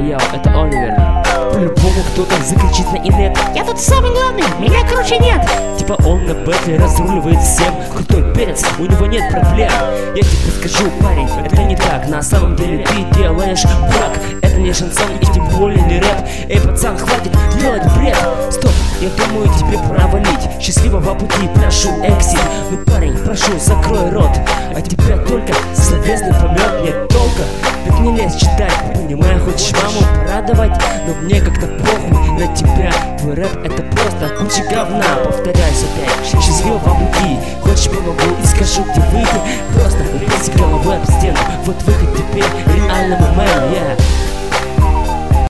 Йоу, это Оливер. По-любому кто-то закричит на инет: я тут самый главный, меня короче нет. Типа он на бэтле разруливает всем. Крутой перец, у него нет проблем. Я тебе скажу, парень, это не так. На самом деле ты делаешь брак. Это не шансон и тем более не рэп. Эй, пацан, хватит делать бред. Стоп, я думаю, тебе пора валить. Счастливого пути, прошу, эксит. Ну, парень, прошу, закрой рот. А тебя только словесный помет. Нет толка, так не лезь читать. Понимаю, хочешь маму порадовать, но мне как-то похуй на тебя. Твой рэп это просто куча говна. Повторяюсь опять, счастливого пути. Хочешь помогу и скажу, где выйти. Просто упейся головой об стену. Вот выход теперь реальному мэру, yeah.